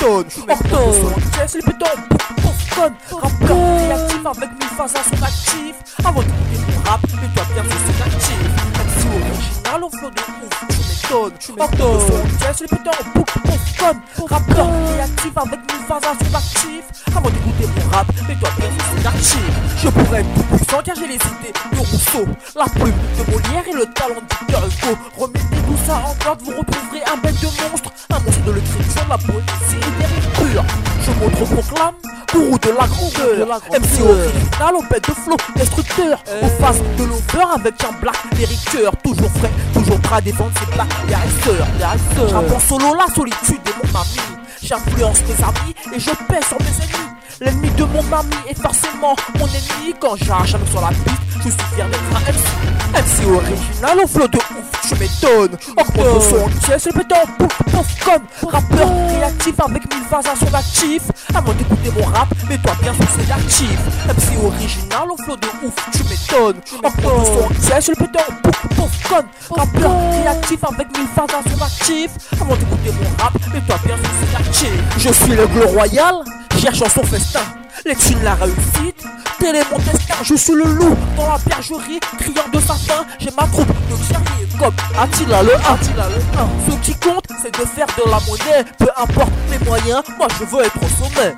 m'étonnes. C'est le pétant, pouf, conne. Rappeur créatif avec 1000 phases à son actif. Avant d'écouter mon rap, mets-toi bien sur ses actifs. MC original au flow de ouf, tu m'étonnes. C'est le pétant, pouf, conne. Rappeur créatif avec 1000 phases à son actif. Avant d'écouter mon rap, mets-toi bien sur ses actifs. Je pourrais être tout puissant car j'ai les idées de Rousseau, la plume de Molière et le talent de Victor Hugo. Remettez tout ça en garde, vous retrouverez un bête de monstre, un monstre de l'écriture, de la poésie et des rimes pures. Je m'auto-proclame gourou de la grandeur, MC original au bête de flow, destructeur, aux faces de l'over avec un black lyriceur, toujours frais, toujours prêt à défendre ses black guérisseurs. J'rappe en solo, la solitude est mon ami. J'influence mes amis et je pèse sur mes ennemis. L'ennemi de mon ami est forcément mon ennemi. Quand j'arrache sur la piste, je suis fier d'être un MC. MC original au flow de ouf, tu m'étonnes. Augmente le son, c'est le pétant, pouf, comme rappeur créatif avec 1000 phases à son actif. Avant d'écouter mon rap, mets-toi bien sur ses actifs. MC original au flow de ouf, tu m'étonnes. Augmente le son, c'est le pétant, pouf, comme rappeur créatif avec 1000 phases à son actif. Avant d'écouter mon rap, mets-toi bien sur ses actifs. Je suis le glow royal, cherchant son festin, les thunes, la réussite, tel est mon destin. Je suis le loup dans la bergerie, criant de sa faim. J'ai ma troupe de guerriers comme Attila le 1. Ce qui compte, c'est de faire de la monnaie. Peu importe mes moyens, moi je veux être au sommet.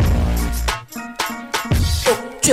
Ok,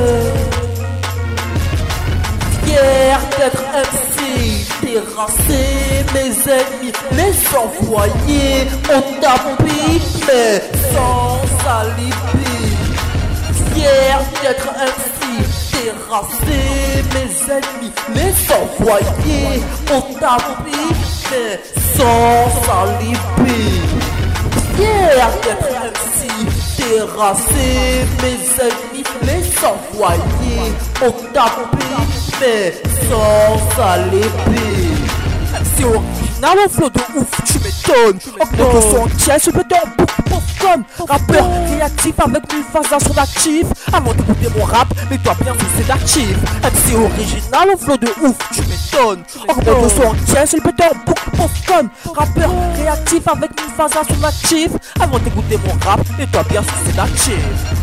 fier d'être MC, terrasser mes ennemis, les envoyer au tapis, mais sans alibi. Fier d'être MC, terrasser mes ennemis, les envoyer au tapis, mais sans alibi. Fier d'être MC, terrasser mes ennemis, les envoyer au tapis, mais sans alibi. MC original au flow de ouf, tu m'étonnes. Augmente le son, c'est le pétant, pouf, comme rappeur créatif avec 1000 phases à son actif. Avant d'écouter mon rap, mets-toi bien sur ses actifs. MC original au flow de ouf, tu m'étonnes. Augmente le son, c'est le pétant, pouf, comme rappeur créatif avec 1000 phases à son actif. Avant d'écouter mon rap, mets-toi bien sur ses actifs.